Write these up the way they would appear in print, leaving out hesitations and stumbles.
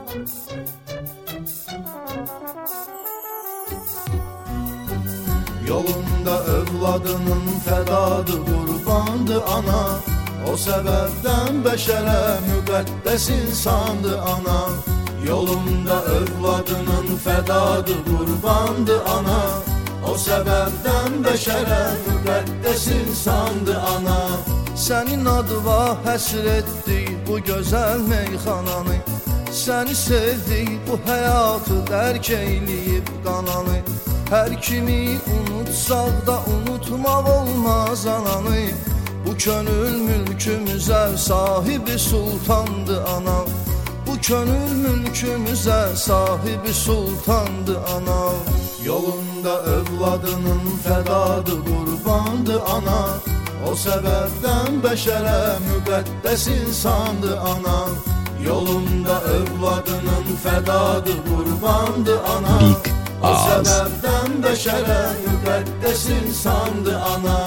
Yolunda övladının fədadı qurbandı ana. O səbəbdən bəşərə müqəddəs insandı ana. Yolunda övladının fədadı qurbandı ana. O səbəbdən bəşərə müqəddəs insandı ana. Sənin adıva həsr etdik bu gözəl meyxananı. Səni sevdik bu həyatı dərk eyləyib qananı. Hər kimi unutsaq da unutmaq olmaz ananı. Bu könül mülkümüzə sahibi sultandı ana. Bu könül mülkümüzə sahibi sultandı ana. Yolunda övladının fədadı qurbandı ana. O səbəbdən bəşərə müqəddəs insandı ana. Yolunda övladının fədadı qurbandı ana. O səbəbdən bəşərə müqəddəs insandı ana.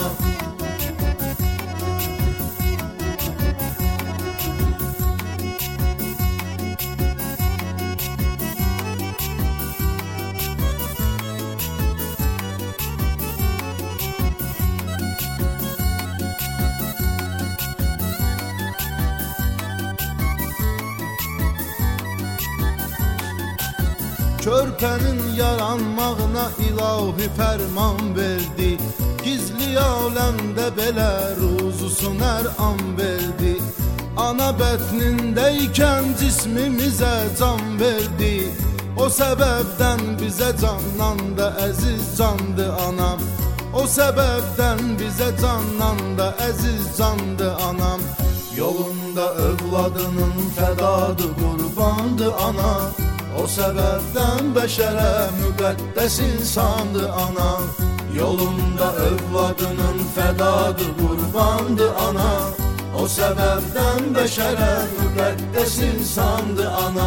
Körpənin yaranmağına ilahi fərman verdi. Gizli aləmdə belə ruzusun hər an verdi. Ana bətnindəykən cismimizə can verdi. O səbəbdən bizə candan da əziz candı anam. O səbəbdən bizə candan da əziz candı anam. Yolunda övladının fədadı qurbandı ana. O səbəbdən bəşərə müqəddəs insandı ana. Yolunda övladının fədadı qurbandı ana. O səbəbdən bəşərə müqəddəs insandı ana.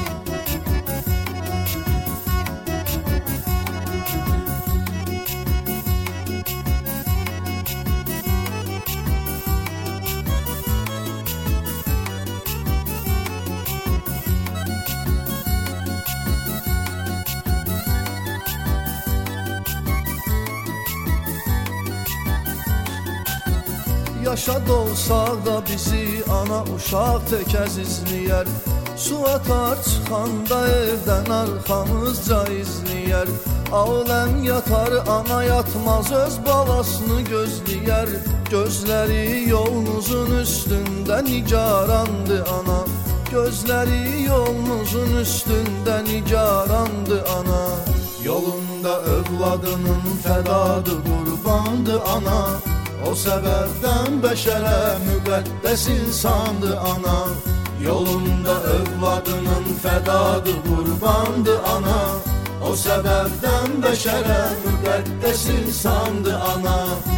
Yaşad olsaq da bizi ana uşaq tək əzizləyər. Su atar çıxanda evdən arxamızca izləyər. Aləm yatar ana yatmaz öz balasını gözləyər. Gözləri yolunuzun üstündə nigarandı ana. Gözləri yolunuzun üstündə nigarandı ana. Yolunda övladının fədadı qurbandı ana. O səbəbdən bəşərə müqəddəs insandı ana. Yolunda övladının fədadı qurbandı ana. O səbəbdən bəşərə müqəddəs insandı ana.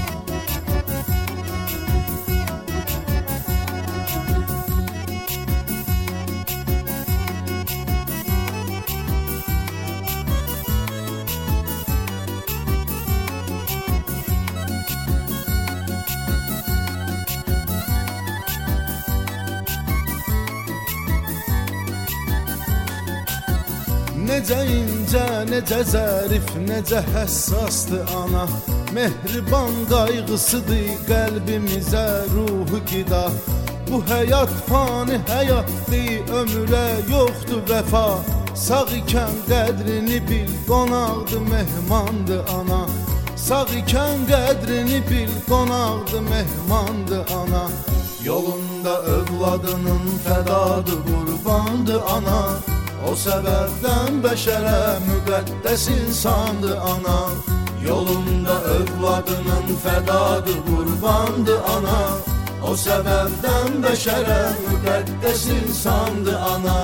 Necə incə, necə zərif, necə həssasdı ana. Mehriban qayğısıdır qəlbimizə ruhu qida. Bu həyat fani həyatdır, ömrə yoxdur vəfa. Sağ ikən qədrini bil, qonaqdı mehmandı ana. Sağ ikən qədrini bil, qonaqdı mehmandı ana. Yolunda övladının fədadı qurbandı ana. O səbəbdən bəşərə müqəddəs insandı ana. Yolunda övladının fədadı qurbandı ana. O səbəbdən bəşərə müqəddəs insandı ana.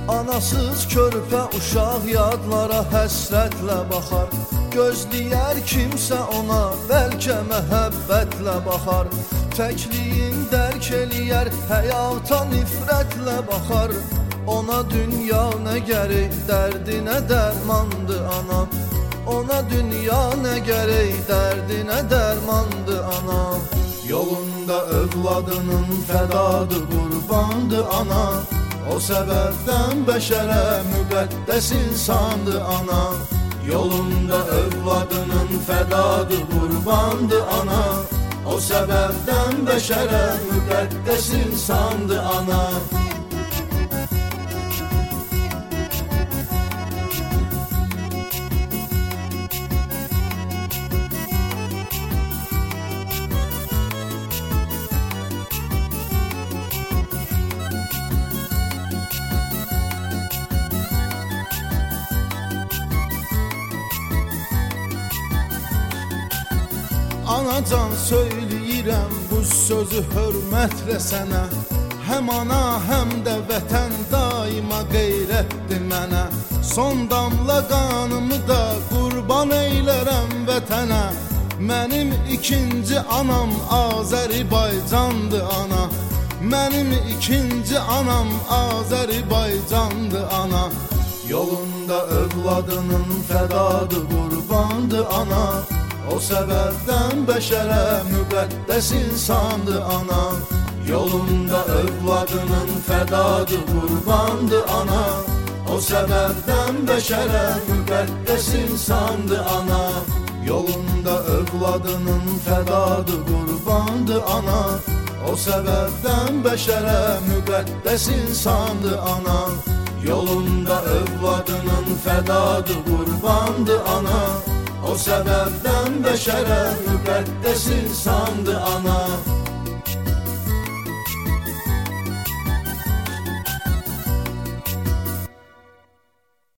Anasız körpə uşaq yadlara həsrətlə baxar. Gözləyər kimsə ona, bəlkə məhəbbətlə baxar. Təkliyin dərk eləyər, həyata nifrətlə baxar. Ona dünya nə gərək, dərdinə dərmandı anam. Ona dünya nə gərək, dərdinə dərmandı anam. Yolunda övladının fədadı qurbandı ana. O səbəbdən bəşərə müqəddəs insandı ana. Yolunda övladının fədadı qurbandı ana. O səbəbdən bəşərə müqəddəs insandı ana. Anacan söyləyirəm bu sözü hörmətlə sənə. Həm ana, həm də vətən daima qeyrətdir mənə. Son damla qanımı da qurban eylərəm vətənə. Mənim ikinci anam Azərbaycandı ana. Mənim ikinci anam Azərbaycandı ana. Yolunda övladının fədadı qurbandı ana. O səbəbdən bəşərə müqəddəs insandı ana. Yolunda övladının fədadı qurbandı ana. O səbəbdən bəşərə müqəddəs insandı ana. Yolunda övladının fədadı qurbandı ana. O səbəbdən bəşərə müqəddəs insandı ana. Yolunda övladının fədadı qurbandı ana. O səbəbdən bəşərə müqəddəs insandı ana.